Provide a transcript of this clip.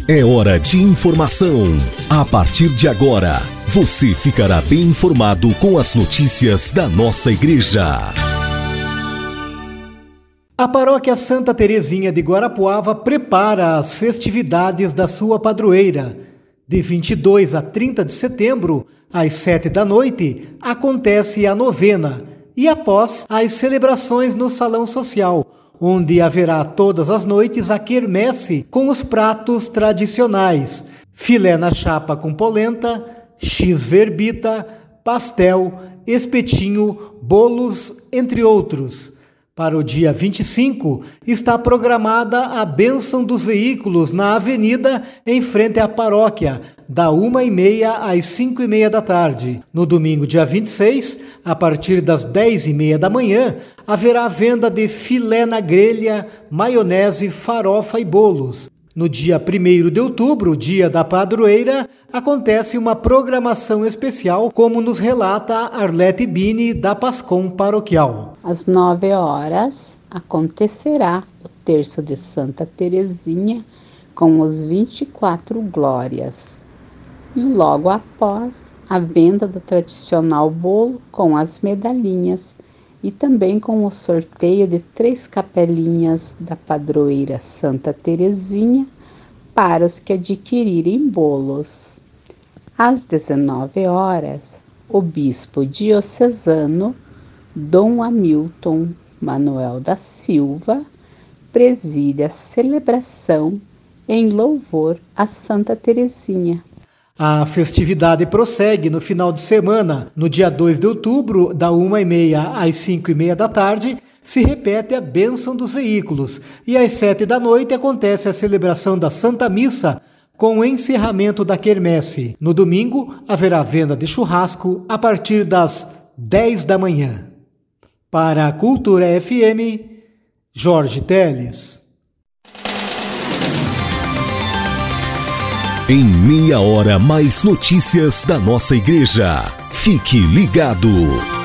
É hora de informação. A partir de agora, você ficará bem informado com as notícias da nossa igreja. A Paróquia Santa Terezinha de Guarapuava prepara as festividades da sua padroeira. De 22 a 30 de setembro, às 7 da noite, acontece a novena e após as celebrações no Salão Social, onde haverá todas as noites a quermesse com os pratos tradicionais, filé na chapa com polenta, x-verbita, pastel, espetinho, bolos, entre outros. Para o dia 25, está programada a bênção dos veículos na avenida em frente à paróquia, da 1h30 às 5h30 da tarde. No domingo, dia 26, a partir das 10h30 da manhã, haverá venda de filé na grelha, maionese, farofa e bolos. No dia 1º de outubro, dia da padroeira, acontece uma programação especial, como nos relata Arlete Bini, da Pascom Paroquial. Às 9 horas, acontecerá o terço de Santa Terezinha com os 24 glórias. E logo após, a venda do tradicional bolo com as medalhinhas e também com o sorteio de 3 capelinhas da padroeira Santa Terezinha para os que adquirirem bolos. Às 19 horas, o bispo diocesano Dom Hamilton Manuel da Silva preside a celebração em louvor a Santa Terezinha. A festividade prossegue no final de semana. No dia 2 de outubro, da 1h30 às 5h30 da tarde, se repete a bênção dos veículos. E às 7 da noite acontece a celebração da Santa Missa, com o encerramento da quermesse. No domingo, haverá venda de churrasco a partir das 10 da manhã. Para a Cultura FM, Jorge Teles. Em meia hora, mais notícias da nossa igreja. Fique ligado.